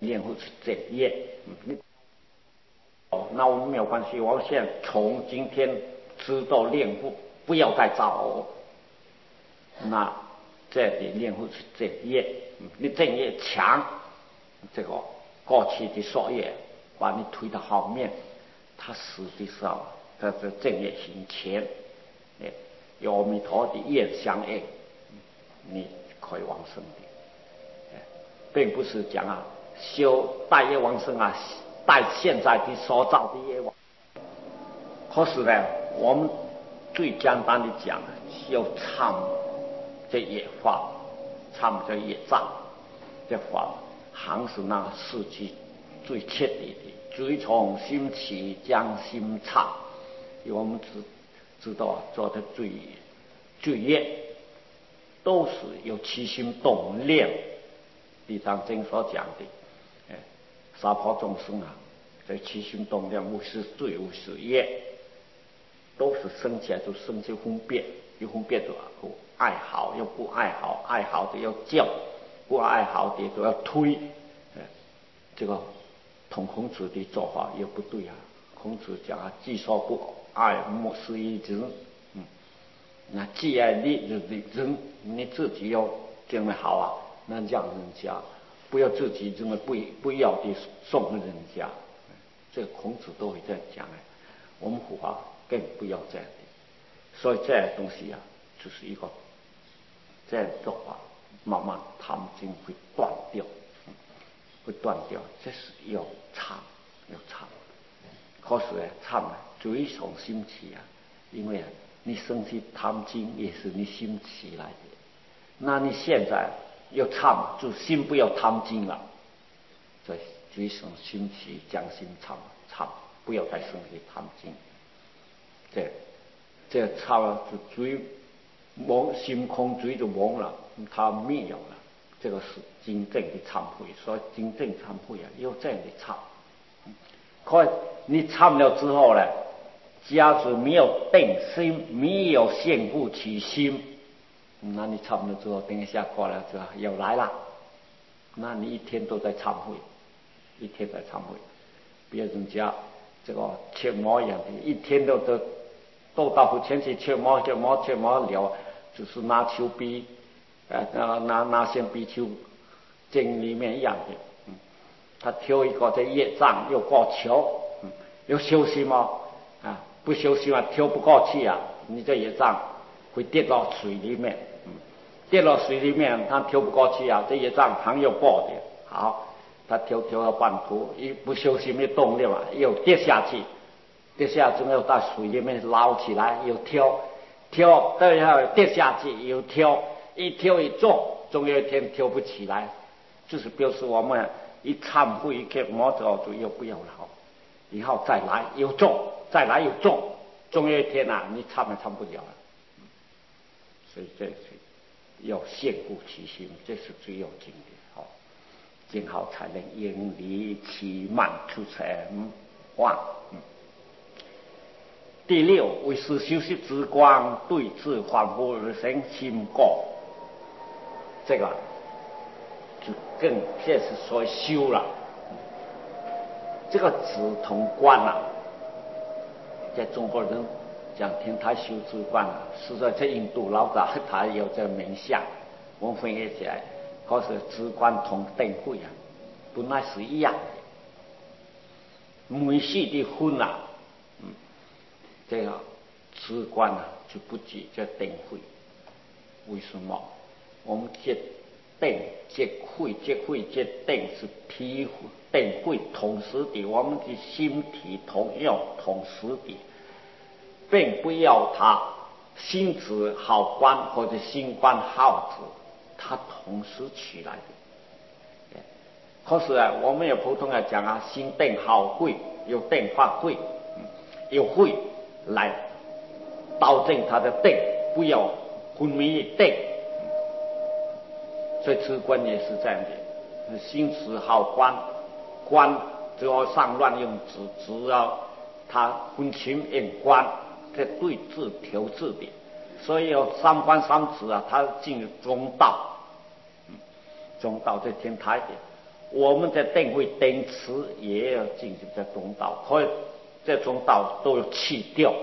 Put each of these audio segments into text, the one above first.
练护是正业。那我们没有关系，我现在从今天知道练护，不要再找。那这里练护是正业，你正业强，这个过去的所业把你推到后面，它实际上它是正业行前，有阿弥陀的愿相应，你可以往生的，并不是讲修带业往生带现在的所造的业往生。可是呢，我们最简单的讲，要忏这业法，忏这业障，这法还是那个世纪最彻底的，最从心起将心忏。我们知道做的罪业都是由起心动念，地藏经所讲的，娑婆众生这起心动念无是罪无是业，都是生起来就生起分别，有分别就爱好又不爱好，爱好的要叫，不爱好的就要推，这个同孔子的做法也不对啊。孔子讲既说不爱，莫施于人。那既然你人你自己要认为好那让人家，不要自己认为不要的送给人家。这孔子都会这样讲我们佛法更不要这样的。所以这样东西就是一个这样做法，慢慢贪心会断掉，会断掉，这是要忏。可是忏最从心起因为你生起贪心也是你心起来的，那你现在要忏，就心不要贪心了，所以最从心起将心忏，不要再生起贪心。这忏就最妄心空罪就妄了，它灭有了，这个是真正的忏悔。所以真正忏悔要这样的忏。可你忏了之后呢，假如没有定心，没有现故起心，那你忏了之后，等一下过了之后又来了，那你一天都在忏悔，一天在忏悔。别人家这个切毛一样的，一天都到佛前去切毛了，就是拿球比拿线比球经里面一样的。他挑一个这业障又过球，又休息吗？不休息挑不过去你这业障会跌到水里面，跌到水里面他挑不过去这业障还要爆的。好，他挑到半途，一不休息没动力又跌下去，之后到水里面捞起来又挑，等一下跌下去又挑，一挑一重，总有一天挑不起来，就是表示我们一忏悔一个魔咒就又不要了，以后再来又重，再来又重，总有一天你忏也忏不了了。所以这是要现故其心，这是最要紧的。今后才能应离其慢出成妄。第六，为是修习之光，对治反复而生心过，这个就更这是所谓修了。这个止同观在中国人讲天台修止观实在在印度老早他有这个名相，我们分析起来，可是止观同定慧本来是一样的。每系的分这个止观就不及这定慧。为什么？我们这定这慧这定是体定慧同时的，我们的心体同样同时的，并不要它心子好观或者心观好子，它同时起来的。可是我们也普通讲心定好慧，有定发慧，有慧来导正它的定，不要昏迷定。所以止观也是这样的，心思好观只要上乱用只要它分清用观，这对治调治的。所以有三观三止它进入中道，中道这天台的。 我们在定慧定持也要进入在中道，可以在中道都要弃掉，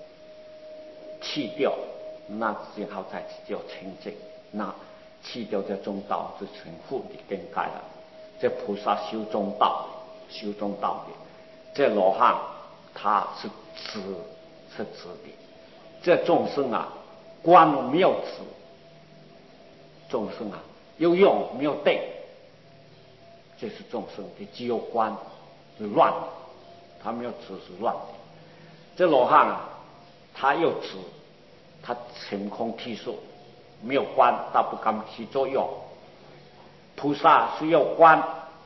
那然后才叫清净。那弃掉这中道是全副的境界了。这菩萨修中道的，这罗汉他是直的。这众生啊，观没有直，众生啊有用没有定，这是众生的，只有观是乱的，他没有直是乱的。这罗汉啊，他又直，他晴空剔数，没有观，他不敢起作用。菩萨是要观，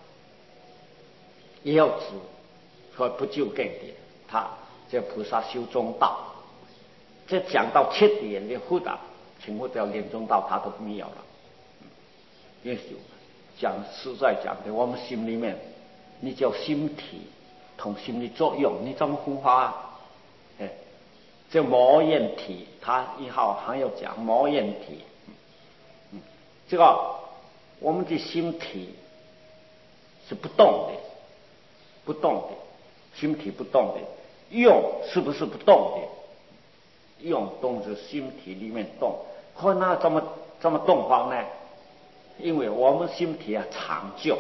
也要直，所以不就更的。他这菩萨修中道，这讲到7点的复杂，全部到连中道他都没有了。因为讲实在讲的，我们心里面，你叫心体同心理作用，你怎么分化啊？这魔焰体，他以后还要讲魔焰体。这个我们的心体是不动的，心体不动的，用是不是不动的？用动是心体里面动，可那怎么动法呢？因为我们心体啊长久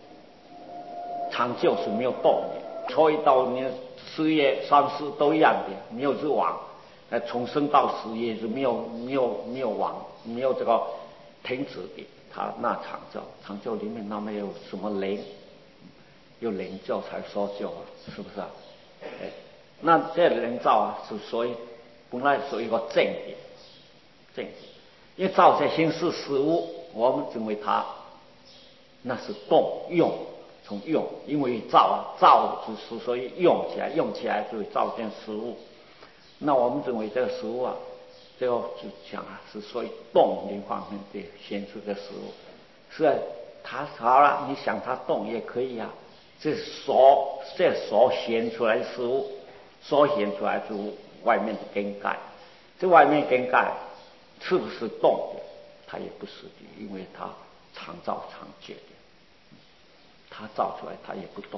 是没有动的，所以到你事业三世都一样的，没有日亡，从生到死也是没有亡，没有这个停止的。他那长久里面那没有什么灵，有灵教才说教啊，是不是啊？那这灵教啊是所以本来是一个正的，因为造这形式事物，我们认为它那是动用，从用，因为造就是所以用起来就会造件事物。那我们认为这个事物啊，这个就讲啊是所以动的方面的显出的事物，是啊，它好了，你想它动也可以啊。这所显出来的事物，所显出来是外面的根盖，这外面根盖是不是动的？它也不是的，因为它常造常觉的，它造出来它也不动。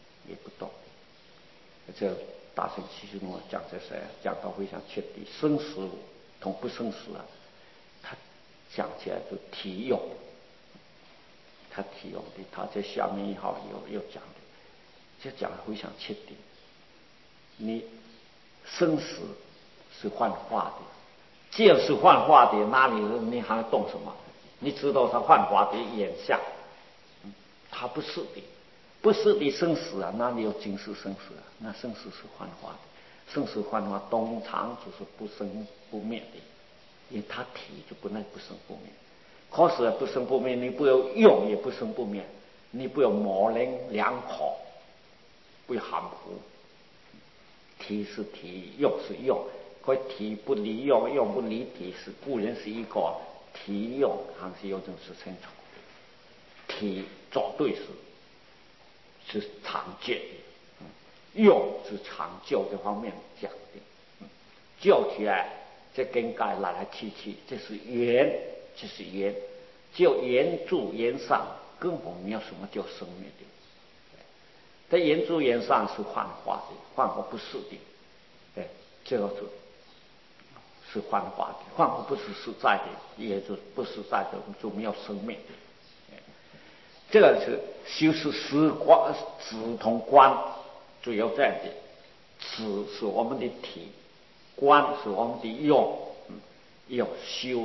这大乘其实我讲这些，讲到非常彻底，生死同不生死啊，他讲起来就体用，他在下面一号有讲的，这讲的非常彻底。你生死是幻化的，既然是幻化的，哪里你还动什么？你知道它幻化的眼相，它不是的。不是的生死啊，哪里有今世生死啊？那生死是幻化的，生死幻化通常就是不生不灭的，因为它体就本来不生不灭。可是不生不灭，你不要用也不生不灭，你不要模棱两可，不要含糊。体是体，用是用，可体不离用，用不离体，是固然是一个体用，还是有种是清楚的。体绝对是常见的，用是长久这方面讲的，教起来这根盖来去，这是缘，只有缘住缘上，根本没有什么叫生灭的。这缘住缘上是幻化的，幻化不是的，这个是幻化的，幻化不是实在的，也就不实在的就没有生命的。这个是修持实观，直同观，主要这样的。直是我们的体，观是我们的用，要修，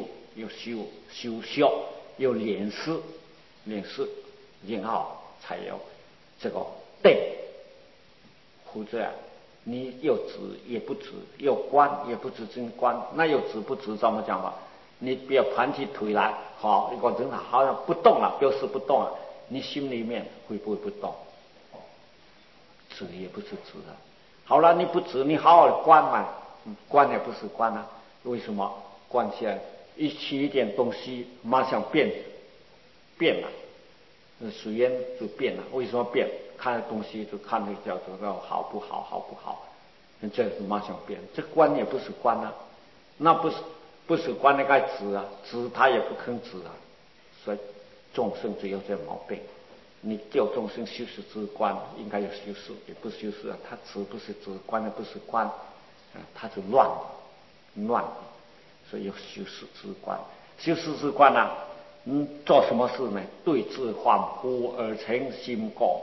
要练识，然后才有这个定。或者你又直也不直，又观也不直，真观，那又直不直怎么讲吧？你不要盘起腿来，好一个人好像不动了，表示不动了。你心里面会不会不动？直也不是直的。好了，你不直，你好好观嘛，观也不是观啊。为什么？观起来一起一点东西，马上变了，水烟就变了。为什么变？看东西就看那叫做好不好，这是马上变。这观也不是观啊，那不是观那个直啊，直他也不肯直啊，所以众生只有这毛病， 你教众生修持止观，应该有修持，也不修持啊。他止不是止，观的不是观，他是乱的，所以要修持止观。修持止观啊，做什么事呢？对治恍惚而成心过。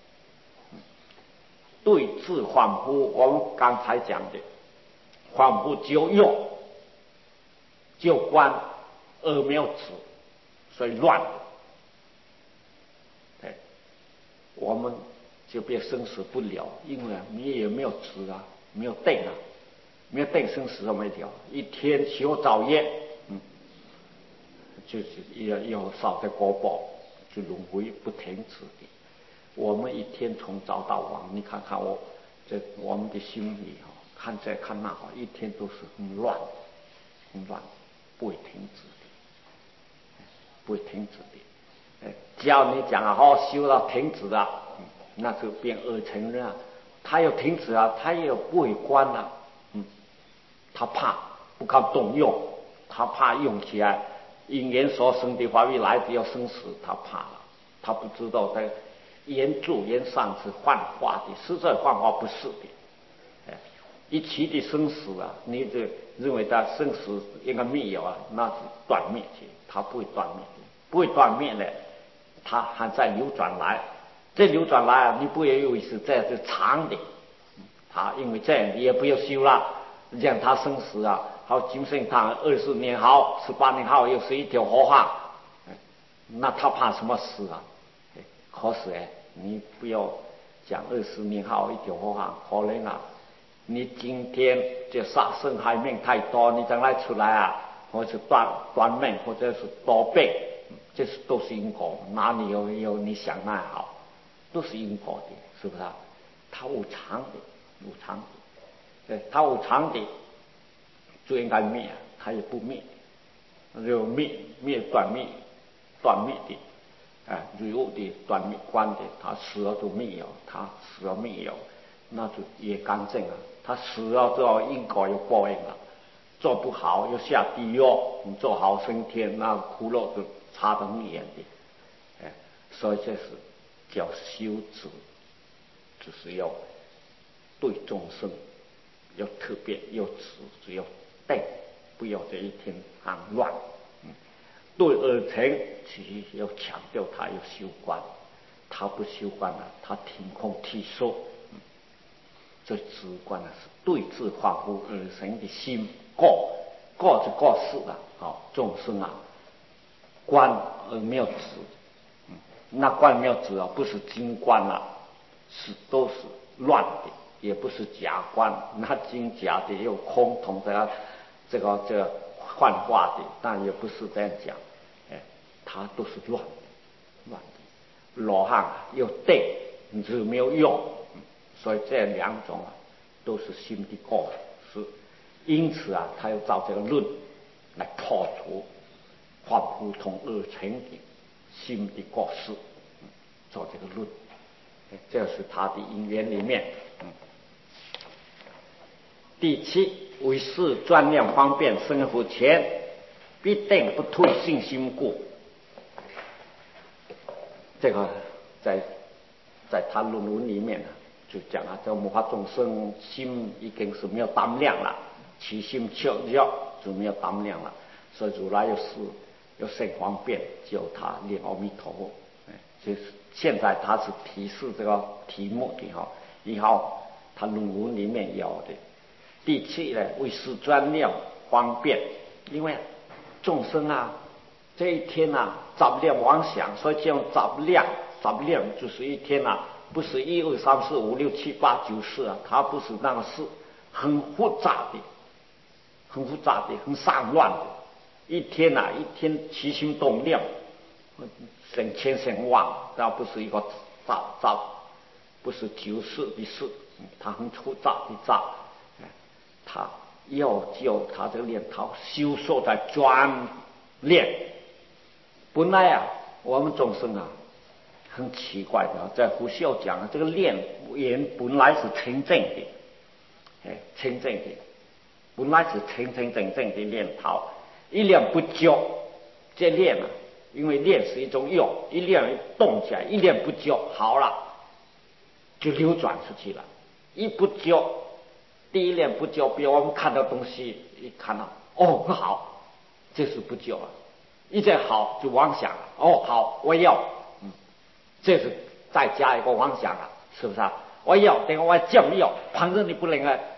对治恍惚，我们刚才讲的恍惚就用就观而没有止，所以乱。对，我们就别生死不了，因为你也没有止啊，没有定啊，没有定，生死都没了。一天修造业，就是要少的果报，就轮回不停止的。我们一天从早到晚，你看看我们的心里看这看那一天都是很乱，不会停止的，不会停止的。只要你讲修到停止了，那就变恶成了。他要停止啊，他也不会关了，他怕不敢动用，他怕用起来因缘所生的法律来只要生死，他怕了，他不知道在缘住缘上是幻化的，实在幻化不是的。一起的生死啊，你就认为他生死应该灭有啊，那是断灭去，他不会断灭的，不会断灭的，他还在流转来。这流转来啊，你不要以为是这是长的，因为这样你也不要修了，让他生死啊，好金圣堂20年好，18年好，又是一条活汉，那他怕什么死啊？可是你不要讲20年好一条活汉，可能啊，你今天这杀生害命太多，你将来出来啊，或是断命，或者是多病，这是都是因果，哪里有你想那好？都是因果的，是不是啊？它无常的，对，它无常的就应该灭，它也不灭，就断灭的，如物的断灭观的，它死了就灭有，它死了灭有，那就也干正啊。他死了之后因果有报应了，做不好又下地狱，你做好升天，那苦乐就差得很远的，所以这是叫修止，就是要对众生要特别要止，只要定，不要这一天很乱。对二乘其实要强调他要修观，他不修观了，他凭空剃说。这止观呢是对治恍惚而成的心过就过世了。众生啊，观而没有止，那观没有止啊，不是金观啊，都是乱的，也不是假观，那金假的又空同的这个幻化的，但也不是这样讲，它都是乱的，罗汉又对，你是没有用。所以这两种啊，都是心的过失，因此啊，他要照这个论来破除幻惚同二乘的心的过失，做这个论，这是他的因缘里面。第七，为是专念方便生活前，必定不退信心故。这个在他论文里面就讲了，这末法众生心已经是没有胆量了，起心切要就没有胆量了，所以如来要生方便，叫他念阿弥陀佛。就是现在他是提示这个题目的以后他论文里面有的。第七呢，为是专念方便，因为众生啊，这一天啊，杂念妄想，所以这种杂念就是一天啊。不是1、2、3、4、5、6、7、8、9、10啊，它不是那个事，很复杂的，很散乱的。一天啊，一天起心动念，成千成万，它不是一个杂，不是9事的事，它很复杂的杂。它要叫它这个念头修受在专念。本来啊，我们众生啊。很奇怪的，在胡孝讲这个念缘本来是清净的，清净的，本来是清清正正的念头，一念不觉，这念啊因为练是一种用，一练动起来，一练不就好了，就流转出去了。一不就，第一练不就，比如我们看到东西，一看到哦很好，这是不就了。一再好就妄想了，哦好我要，这是再加一个妄想了，是不是啊？我要等于我就要，旁人你不能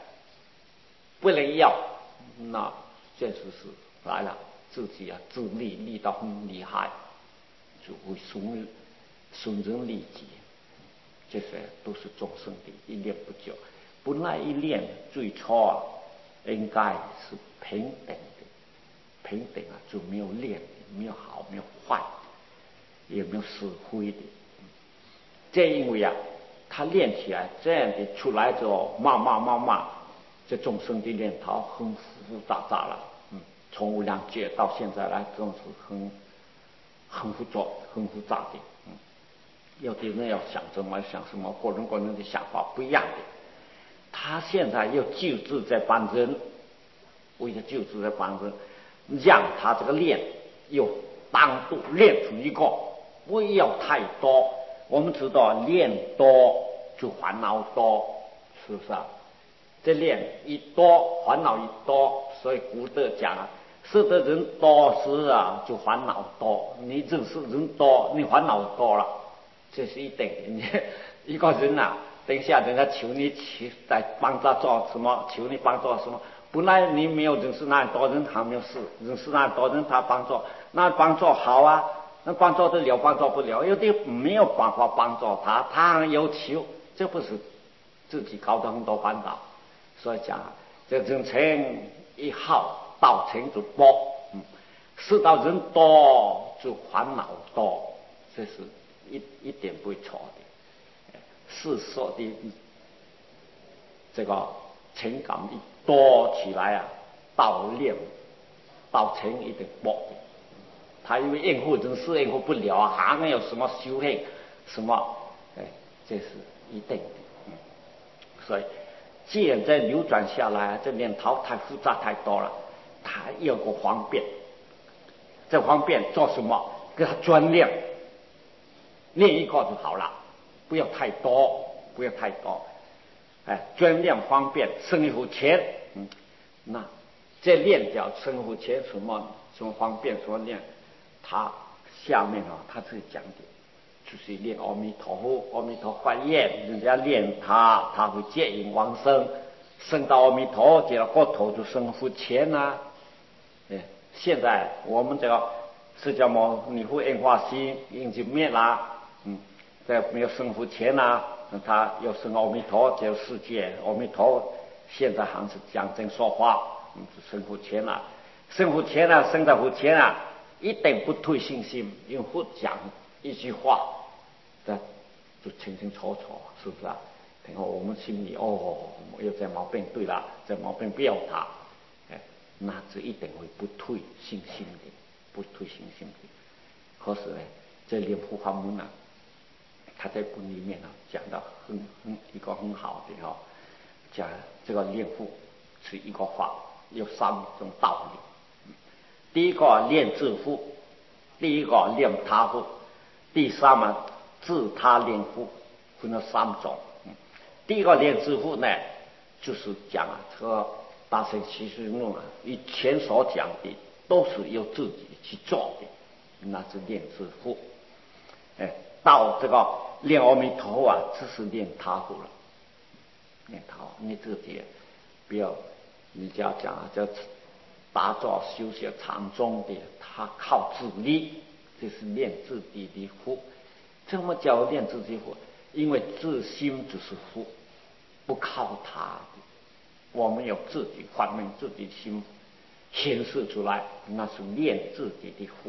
要，那这就是来了，自己啊自立到很厉害，就会损人利己，这些都是众生的一念不就。本来一念最初啊应该是平等的，平等啊就没有练的，没有好没有坏，也没有是非的。这因为啊他练起来这样的出来之后，慢慢这众生的念头很复复杂了，从无量劫到现在来真是很复杂的，有的人要想什么想什么，个人的想法不一样的。他现在又救治这帮人，为了救治这帮人，让他这个练又单独练出一个，不要太多。我们知道练多就烦恼多，是不是啊？这练一多烦恼一多，所以古德讲啊，识得人多时啊就烦恼多，你认识人多你烦恼多了，这是一定的。一个人啊等一下人家求你在帮他做什么，求你帮助什么，本来你没有认识那多人还没有事，认识那多人他帮助，那帮助好啊，那帮助得了帮助不了，有的没有办法帮助他还有求，这不是自己搞得很多烦恼。所以讲这人成一好道成就多，识到人多就烦恼多，这是一点不会错的。世说的这个情感一多起来啊，道成一定薄的。他因为应付人事应付不了啊，还能有什么修行什么？这是一定的。所以既然在流转下来，这念头太复杂太多了，他有个方便。这方便做什么？给他专练，练一个就好了，不要太多，不要太多。专练方便，生活前，那这练掉生活前什么方便什么练，他下面啊，他是讲的。就是练阿弥陀佛，阿弥陀佛念，人家练他会接引往生，升到阿弥陀，接了过头就生福前啊。现在我们这个释迦牟尼佛应化心已经灭了，这没有生福前啊，他要升阿弥陀，接世界阿弥陀，现在还是讲真说话，生福前了，生福前了，升到福前了，一定不退信心，因为佛讲一句话。这就清清楚楚，是不是啊？然后我们心里有这毛病，对了，这毛病不要他，那就一定会不退信心的，不退信心的。可是呢，这练护法门呢，他在本里面呢讲到一个很好的讲这个练护是一个法，有三种道理。第一个练自护，第一个练他护，第三嘛。自他练护分了三种。第一个练自护呢，就是讲这个大乘起信论啊，以前所讲的都是由自己去做的，那是练自护。到这个练阿弥陀佛啊，只是练他护了。练他护，你自己不要，你就要讲叫打坐修学禅宗的，他靠自力，这是练自己的护。怎么叫练自己护？因为自心就是护，不靠他的。我们有自己发明自己心显示出来，那是练自己的护。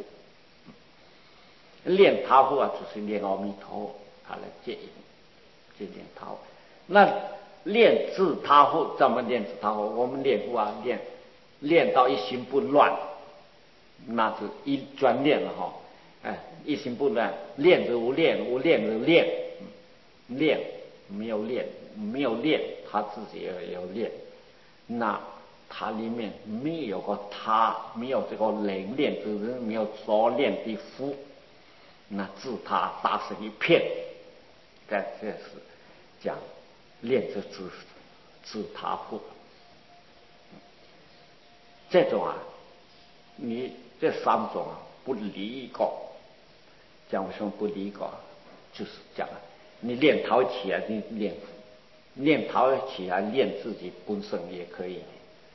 练他护啊，就是练阿弥陀，他来接引，就练他护。那练自他护怎么练自他护？我们练护啊，练到一心不乱，那是一专练了哈。一心不乱，练着无练，无练着练，练没有练，他自己也要练，那它里面没有个他，没有这个冷练之人，没有熟练的夫，那自他打成一片。这是讲练之自他夫。这种啊，你这三种啊不离一个。讲为什么不离一个？就是讲你练陶起来，你练陶起来，练自己本身也可以。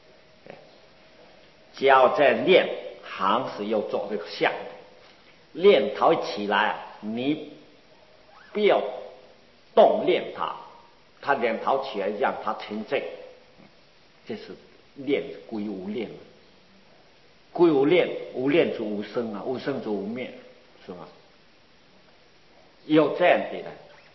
只要在练，行是要做这个相的。练陶起来，你不要动练它，它练陶起来让它成正，这是练归无练。归无练，无练就无生啊，无生就无灭，是吗？有这样的呢，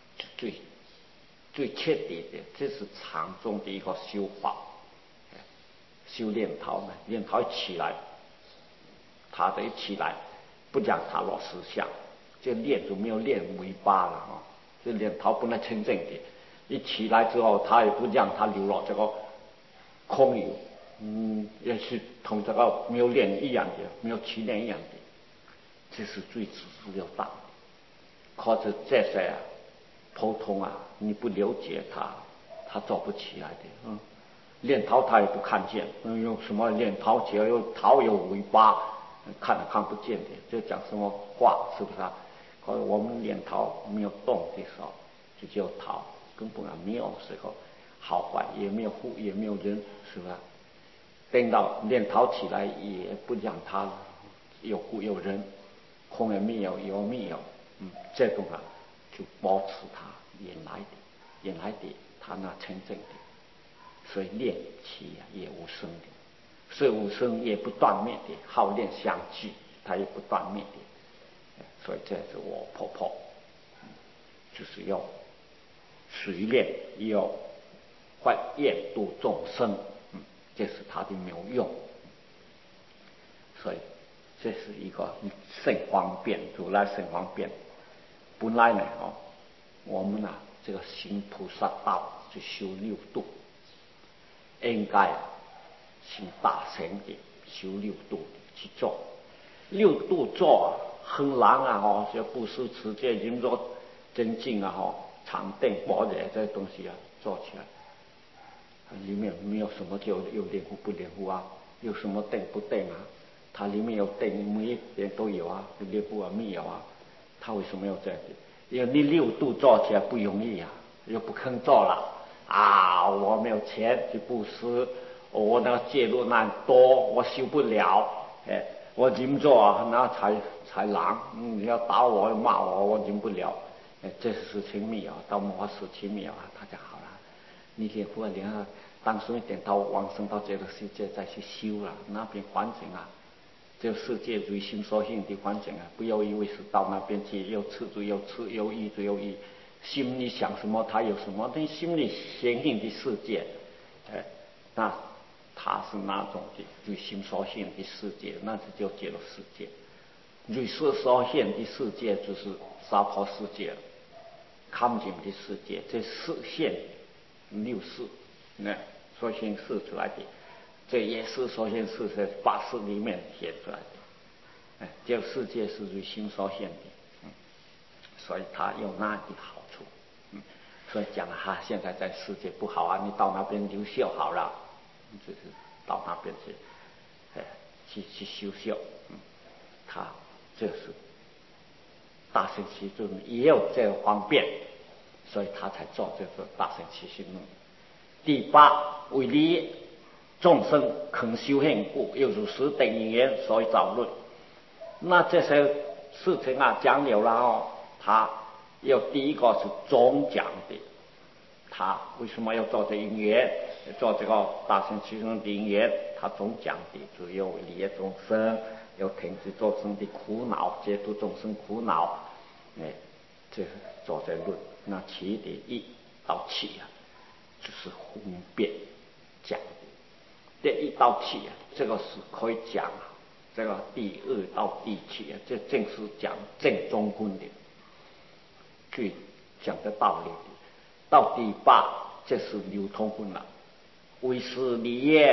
最彻底的，这是常中的一个修法。修炼陶呢，练陶起来，它的一起来，不讲它落实相，这练就没有练尾巴了啊。这练陶本来清净的，一起来之后，它也不让它流落这个空有，也是同这个没有练一样的，没有起练一样的，这是最自要大的。可是这些啊，普通啊，你不了解它做不起来的。练陶他也不看见，用什么练陶起来？有陶有尾巴，看不见的，这讲什么话？是不是啊？可是我们练陶没有动的时候，就叫陶，根本没有这个好坏，也没有富，也没有人，是不是？等到练陶起来，也不让它有富有人，空也没有，有没有？这种啊，就保持它原来的它那真正的。所以练气也无生的，所以无生也不断灭的，好练相聚，它也不断灭的。所以这是我婆婆，就是要水练，要换业度众生，这是它的妙用。所以这是一个甚方便，如来甚方便。本来呢，我们啊，这个行菩萨道就修六度。应该行大乘的，修六度的去做。六度做很难啊！像布施、持戒、忍辱、精进啊，禅定、般若这些东西啊，做起来里面没有什么叫有练护不练护啊，有什么定不定啊？它里面有定，每一点都有啊，练护啊没有啊？它为什么要这样子？因为你六度做起来不容易啊，又不肯做了。我没有钱去布施，我那个戒律难多，我修不了。我忍做那才难。你要打我骂我忍不了。这是情没有，到末时期没有啊，他就好了。你练佛练啊，当时等到往生到这个世界再去修了，那边环境啊，这个世界随心所性的环境啊，不要以为是到那边去又吃就又吃，又意就又意。心里想什么，他有什么？但心里显现的世界，那他是哪种的？随心所现的世界，那就叫极乐世界。随心所现的世界就是娑婆世界，看见的世界，这四现六识，那所现示出来的，这也是所现示在八识里面显出来的。这个世界是随心所现的。所以它有那的好处。所以讲现在在世界不好啊，你到那边留校好了，就是到那边去修校。他这是大乘起论也有这个方便，所以他才做这个大乘起信论。第八，为利众生肯修行故，又如实等因缘，所以造论。那这些事情啊讲了了他要第一个是总讲的，他为什么要做这因缘，做这个大乘起信的因缘？他总讲的只有利益众生，要停止众生的苦恼，解脱众生苦恼。这是做这论。那其余的1到7就是分别讲的。这1到7这个是可以讲这个第2到第7这正是讲正中观的，去讲的道理的。到第8，这是流通分了。为是利益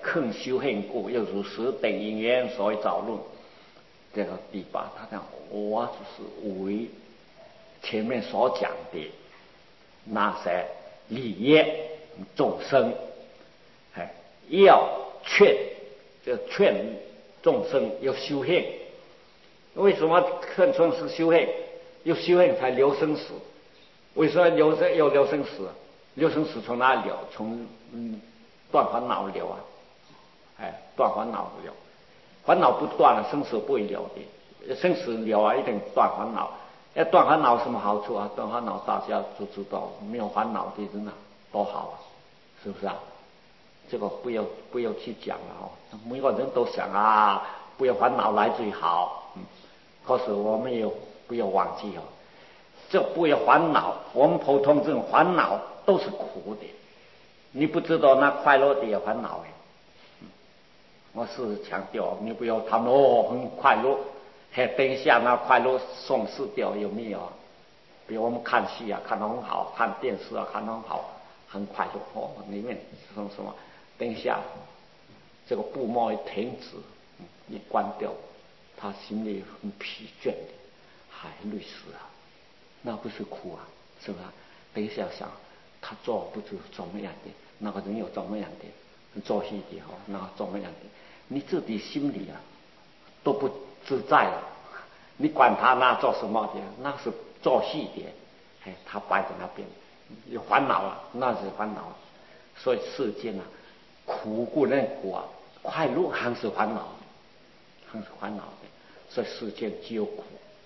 肯修行故，又如是等因缘，所以造论。这个第八，他讲我就是为前面所讲的那些利益众生，要劝众生要修行。为什么劝众生修行？要修行才留生死。为什么要留生死？留生死从哪里流？从断烦恼流啊！断烦恼流，烦恼不断了，生死不会流的。生死流啊，一定断烦恼。要断烦恼有什么好处啊？断烦恼大家都知道，没有烦恼的人啊，多好啊，是不是啊？这个不要去讲了哦。每个人都想啊，不要烦恼来最好。可是我们也不要忘记哦，这不要烦恼。我们普通这种烦恼都是苦的，你不知道那快乐的也烦恼哎。我是强调，你不要谈很快乐，等一下那快乐丧失掉有没有？比如我们看戏啊，看得很好，看电视啊，看得很好，很快乐里面什么？等一下这个布幕一停止，一关掉，他心里很疲倦的，还累死啊，那不是苦啊，是吧？等一下想，他做不知怎么样的，那个人又怎么样的，做戏的那怎么样的？你自己心里啊都不自在了，你管他那做什么的，那是做戏的，他摆在那边有烦恼啊，那是烦恼。所以世间啊，苦固然苦啊，快乐还是烦恼，还是烦恼的。所以世间只有苦，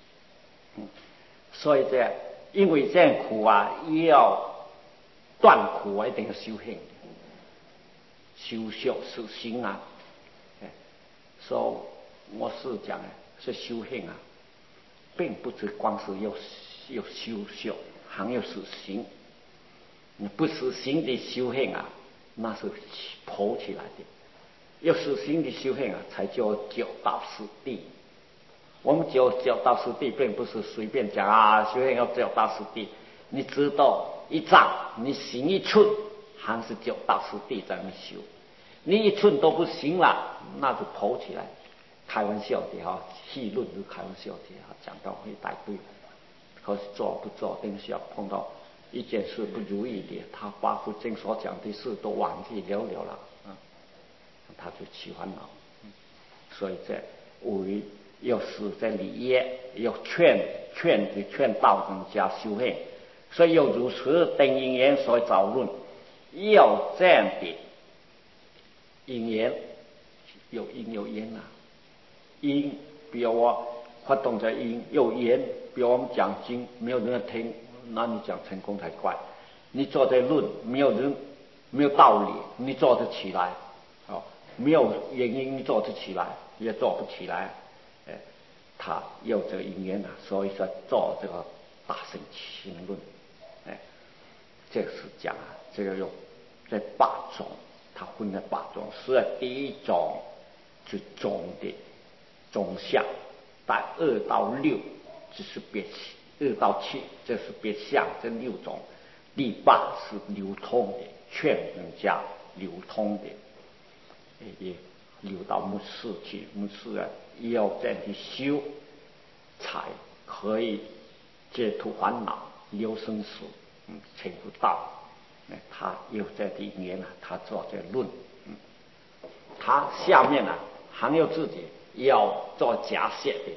所以因为这样苦啊，要断苦啊，一定要修行，修修行啊。所以我是讲是修行啊，并不是光是要修，还要实行。你不实行的修行啊，那是跑起来的。要实行的修行啊，才叫脚踏实地。我们脚踏实地，并不是随便讲啊，修行要脚踏实地。你知道一丈，你行一寸，还是脚踏实地在那修。你一寸都不行了，那就跑起来。开玩笑的哈，戏论是开玩笑的哈，讲到会带对。可是做不做，等下碰到一件事不如意的，他把佛经所讲的事都忘记了了，他就起烦恼。所以为要是在理业，要劝导人家修行，所以要如此等因缘所造论，要这样的因缘，有因有缘啊。因比如我发动在因，有缘，比如我们讲经没有人听，那你讲成功才怪。你做在论，没有人没有道理，你做得起来没有原因你做得起来也做不起来。他有这个因缘啊，所以说做这个大乘起信论。这个是讲这个有这8种，它分了8种，是第一种是总的总相，但2到6只是别2到7这是别相，这6种。第8是流通的，劝人家流通的，也流到末世去。末世啊，要这样去修，才可以解脱烦恼，留生死，成不道。他有这的因缘他做这论。他下面还有自己要做假写的。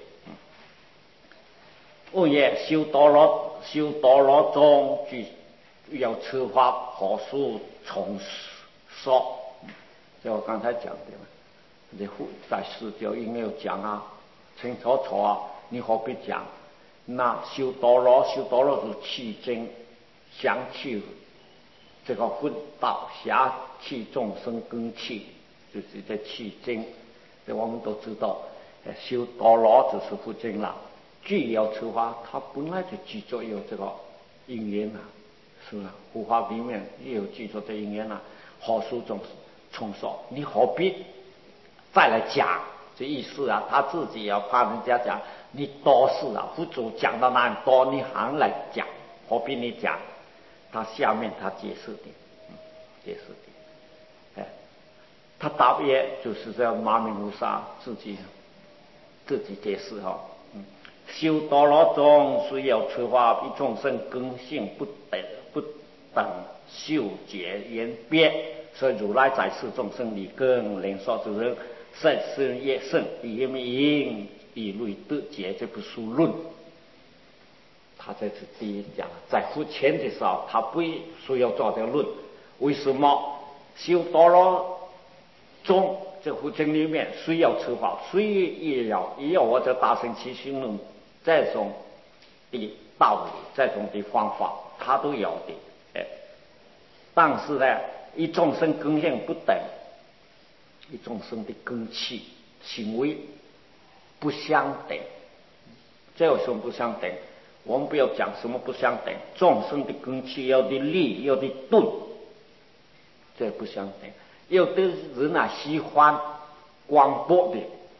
问也修多罗中具要持法何殊重说？就我刚才讲的嘛，你在释教应该有讲啊，清楚啊，你何必讲？那修多罗是气精，想去这个分道侠气众生根气，就是这气精。这我们都知道，修多罗就是佛经了。具要持法，它本来就具足有这个因缘是吧？护法里面也有具足的因缘何殊重说？你何必再来讲这意思啊？他自己要怕人家讲你多事佛祖讲到那多，你还来讲，何必你讲？他下面他解释的， 他答也就是这样，马明无沙自己解释哈。修多罗中虽有催化一众生根性不等修结言别，所以如来在世众生理根连说之人甚深业甚以名以类得解，这部书论。他这是第一讲，在付钱的时候，他不需要做这个论。为什么修多罗中这付经里面虽要持法，虽也要我这大乘起心论这种的道理，这种的方法，他都有的。但是呢，一众生根性不等，一众生的根器行为不相等。这有什么不相等？我们不要讲什么不相等，众生的根器要的力，要的钝，这不相等。有的人啊喜欢广博的，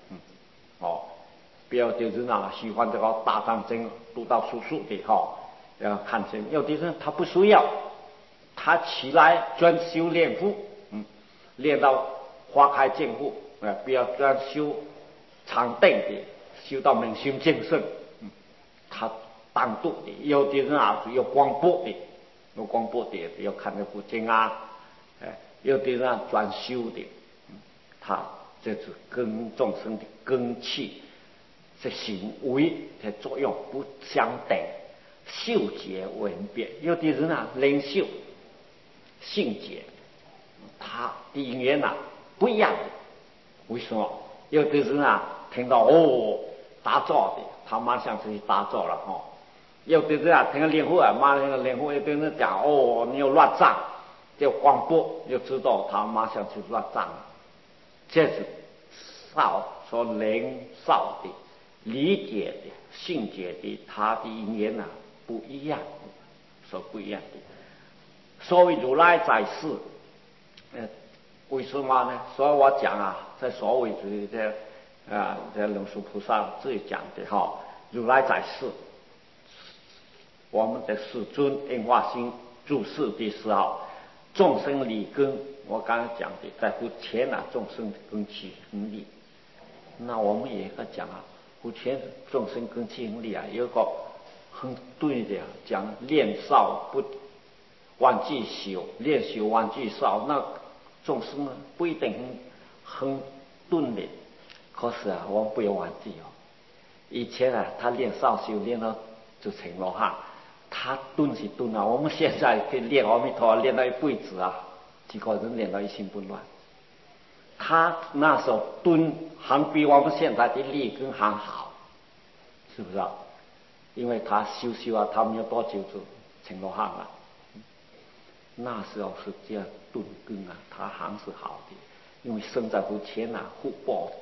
不要的人啊喜欢这个大战争、读到书的要看见。有的人他不需要，他起来专修练佛，练到花开见佛，不要专修长定的，修到明心见性，他单独的。有的人啊有广播的，要看这部经啊，有的人啊专修的，他这是跟众生的根器。这行为的作用不相等，修结文别。有的人啊，灵修、性结，他的因缘啊不一样的。为什么？有的人啊，听到打坐的，他马上就去打坐了有的人啊，听到莲花啊，马上莲花，有的人讲你要乱葬，就广播，就知道他马上就乱葬了。这是所灵少的。理解的、性解的，他的因缘啊不一样，不一样的。所谓如来在世，为什么呢？所以我讲啊，在所谓这龙树菩萨自己讲的如来在世，我们的世尊应化心住世的时候，众生理根，我刚才讲的，在乎前啊，众生的根器很力。那我们也要讲啊。目前众生根器很力啊，有个很对的讲，练少不忘记修，练修忘记少。那众生呢不一定很钝的，可是啊，我们不要忘记以前啊，他练少修练到就成罗汉，他钝是钝啊。我们现在可以练阿弥陀练到一辈子啊，几个人练到一心不乱。他那时候蹲还比我们现在的力根还好，是不是啊？因为他修啊，他没有多久就成罗汉了。那时候是这样蹲根啊，他还是好的，因为生在福前啊，福报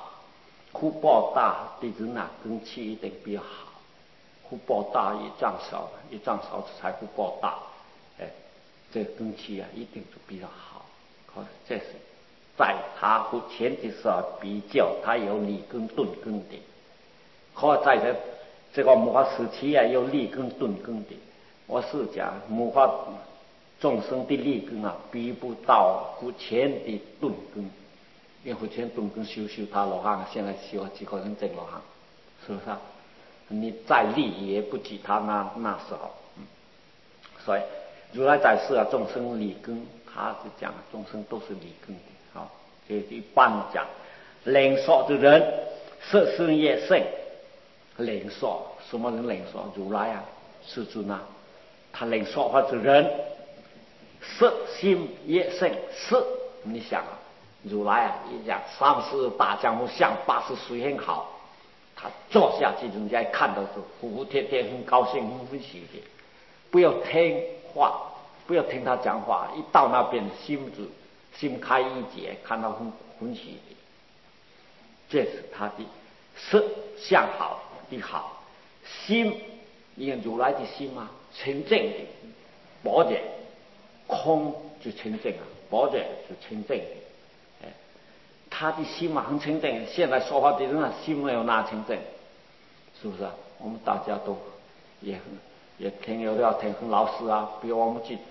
大的人啊，根器一定比较好。福报大也障少才福报大，这根器啊一定就比较好。这是。在他福前的时候比较，他有理根钝根的；可在这个末法时期啊，有理根钝根的。我是讲末法众生的理根啊，比不到福前的钝根，因为福前钝根修他罗汉，现在修几个人证罗汉，是不是啊？你再力也不及他那时候。所以如来在世啊，众生理根，他是讲众生都是理根的。这一般讲，灵说的人，色身也圣。灵说什么人灵说？如来啊，世尊啊，他灵说法的人，色心也圣。色，你想啊，如来啊，一讲30大将军相80岁很好，他坐下去，人家看到就服服帖帖，很高兴，很欢喜的。不要听话，不要听他讲话，一到那边心开一解，看到很欢喜的，这是他的色相好的好。心，因为如来的心啊，清净的，薄者空就清净啊，薄者就清净的。他的心啊很清净。现在说话的人啊，心没有那清净，是不是啊？我们大家都也听有的要听很老实啊，比如我们去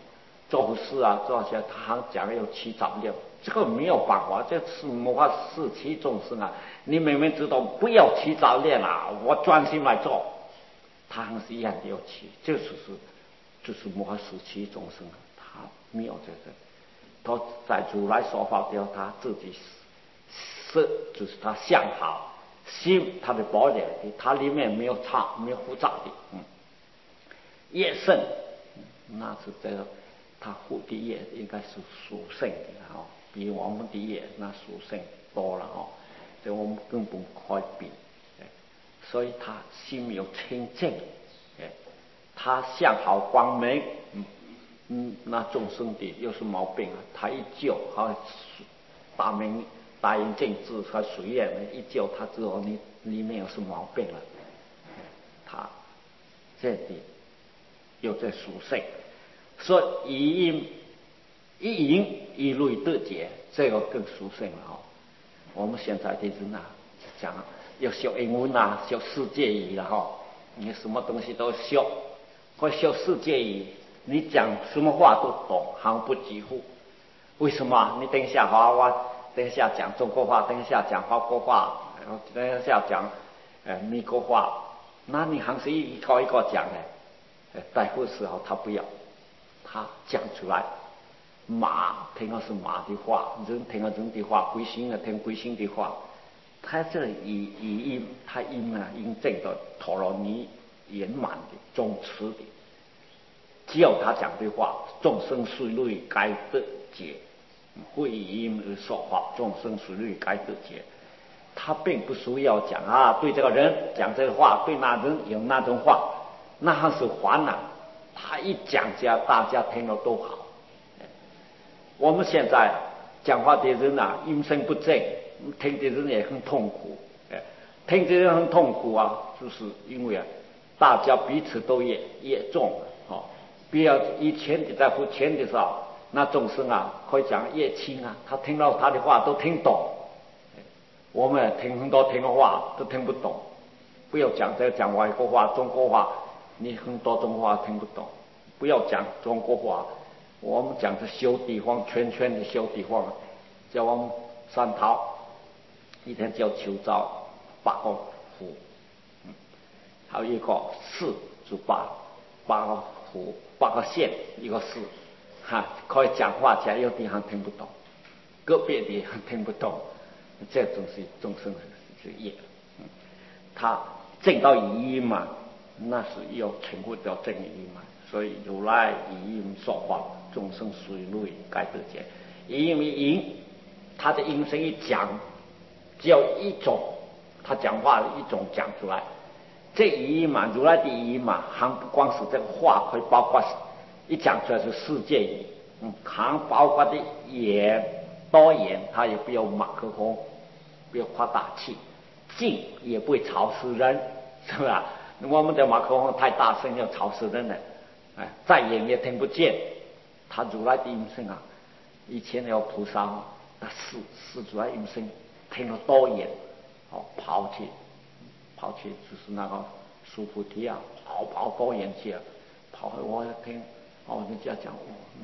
做事啊，做些他还讲有七杂念，这个没有办法，这是没法视其众生啊。你明明知道不要起杂念啊，我专心来做，他还是一样的要起，就是没法视其众生啊。他没有这个，他在如来说法的他自己是就是他相好心，他的保养的，他里面没有差，没有复杂的，业圣，那是这个。他护的业应该是属圣的哈，比我们的业那属圣多了哈，所以我们根本可以比，所以他心有清净，他相好光明，那众生的有什么毛病啊？他一救，好大英正智和水月一救他之后，你里面有什么毛病了？他这里有这属圣。说一因一类得解，这个更殊胜了哈。我们现在的人啊，讲要学英文啊，学世界语了哈。你什么东西都学，会学世界语，你讲什么话都懂，行不及乎。为什么？你等一下我等一下讲中国话，等一下讲法国话，等一下讲美国话，那你还是一个一个讲的。待会时候他不要。他讲出来，马听到是马的话，人听到人的话，鬼神听鬼神的话。他这以他因这个陀罗尼圆满的宗持的，只要他讲的话，众生随类该得解，会以因而说法，众生随类该得解。他并不需要讲啊，对这个人讲这个话，对那人有那种话，那还是烦恼。他一讲大家听了都好。我们现在讲话的人啊，音声不正，听的人也很痛苦。听的人很痛苦啊，就是因为大家彼此都也重了。比较以前的在付钱的时候，那众生啊，可以讲越轻啊，他听到他的话都听懂。我们听很多听的话都听不懂，不要讲讲外国话、中国话。你很多中国话听不懂，不要讲中国话，我们讲的修地方，圈圈的修地方，叫我们山桃，一天叫秋招8个府，还有一个市就8个府8个县一个市，可以讲话起来有地方听不懂，个别的听不懂，这种是众生是业，他正到语音嘛。那是要成佛叫正义嘛，所以如来以因说法，众生随类该得解。因为因，他的音声一讲，只要一种，他讲话一种讲出来，这语音嘛，如来的语音嘛，还不光是这个话，可以包括一讲出来是世界语，还包括的言多言，他也不要马克风，不要夸大器，静也不会吵死人，是吧？我们的马克风太大声，要吵死人了，再远也听不见。他如来的音声啊，以前有菩萨，那是如来音声，听了多远，跑去就是那个苏菩提啊，跑多远去啊，跑我听，人家讲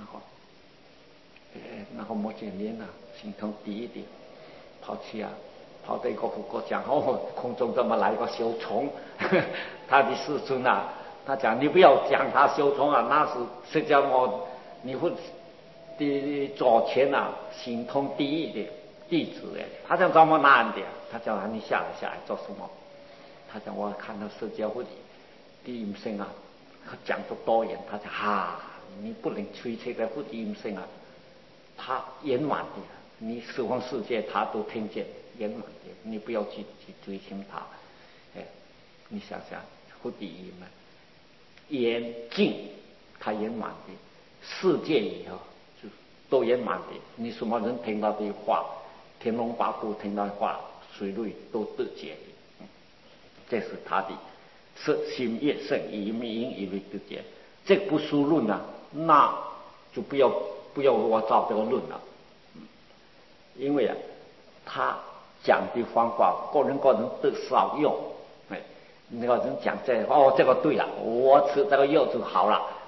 那个摩羯连啊，心痛第一点，跑去啊。跑到一个佛国讲空中怎么来一个修虫？他的师尊啊，他讲你不要讲他修虫啊，那是叫你会的左前啊，心通第一的弟子哎。他讲怎么难的？他叫你下来做什么？他讲我看到释迦牟尼的音声啊，讲得多远？他讲你不能吹这个佛的音声啊，他圆满的，你十方世界他都听见。圆满的，你不要去追寻它。你想想，佛地语嘛，圆净，它圆满的，世界以后就都圆满的。你什么人听到的话，天龙八部听到的话，随类都得解的。这是他的色心业圣以名以为得解。这不输论啊，那就不要我照这个论了。因为他讲的方法，个人都少用。那个人讲这个对了，我吃这个药就好了，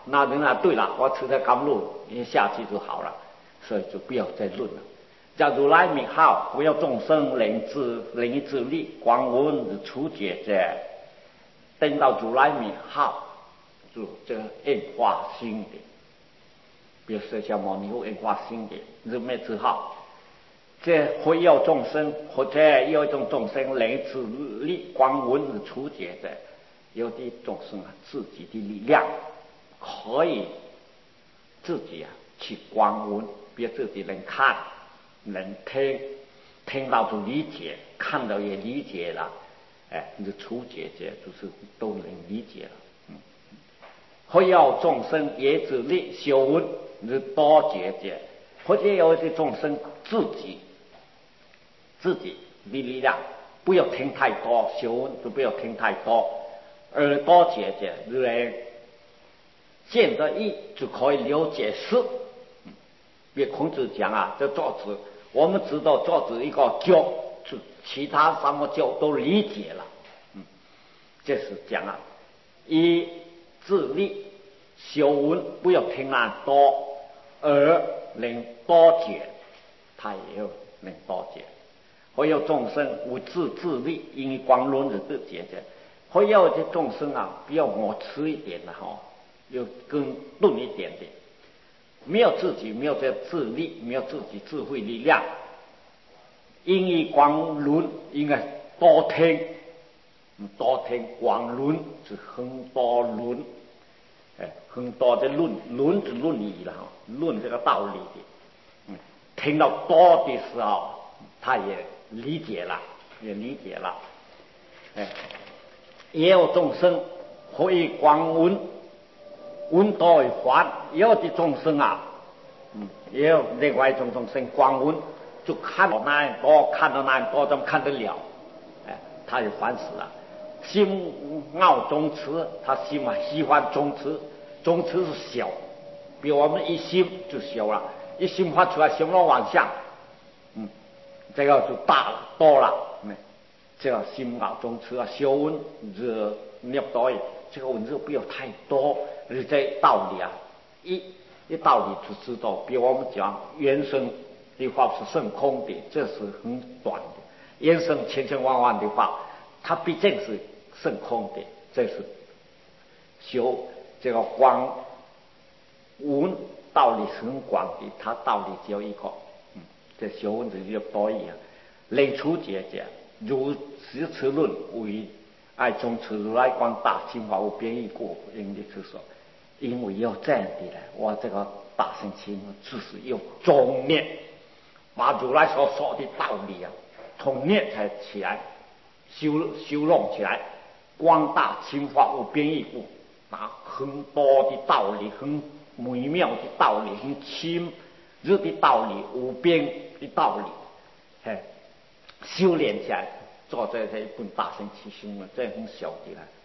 那人啊，对了，我吃的甘露，你下去就好了，所以就不要再论了。叫如来名号，不要众生灵智力，光闻处解者，等到如来名号，就这个应化心的，比如释迦牟尼佛应化心的日灭之号。这会有众生，或者有一种众生灵智力，光闻处解者，有的众生啊，自己的力量可以自己去观闻，别自己能看能听，听到就理解，看到也理解了，你处解者就是都能理解了。会有众生也自力修闻，你多解者，或者有的众生自己的力量，不要听太多，修闻就不要听太多，耳朵解者，人见得一就可以了解事。别孔子讲啊，这作子，我们知道作子一个教，就其他三个教都理解了。这是讲啊，一自力修闻，不要听那多，而能多解，他也有能多解。会有众生无自力，因为光论的自解者，会有的众生啊，比较我吃一点的又更钝一点的，没有自己，没有这自力，没有自己智慧力量，因为光论应该多听，光论是很多论，很多的论是论理了论这个道理的，听到多的时候，他也理解了，也有众生会光闻多为还，也有的众生啊，也有另外一种众生光闻就看到那样多，怎么看得了？他就烦死了。心傲中持，他喜欢中持，中持是小，比我们一心就小了，一心发出来，心要往下，这个就大了多了，这个心傲中持啊，修温热念多，这个温热不要太多，这道理啊，一道理就知道，比我们讲原生的话是甚空的，这是很短的，原生千千万万的话，它毕竟是甚空的，这是修这个光闻道理是很广的，它道理只有一个，这修闻就多一样。类处解者，如实持论为爱中持如来光大清华无边义故，因的之说，因为要这样的呢，我这个大圣清只是要总念，把如来所说的道理从念才起来，修弄起来，光大清华无边义故，把很多的道理，很美妙的道理，很亲热的道理，无边的道理，修炼起来，做这一本大圣起心论，这很小的了。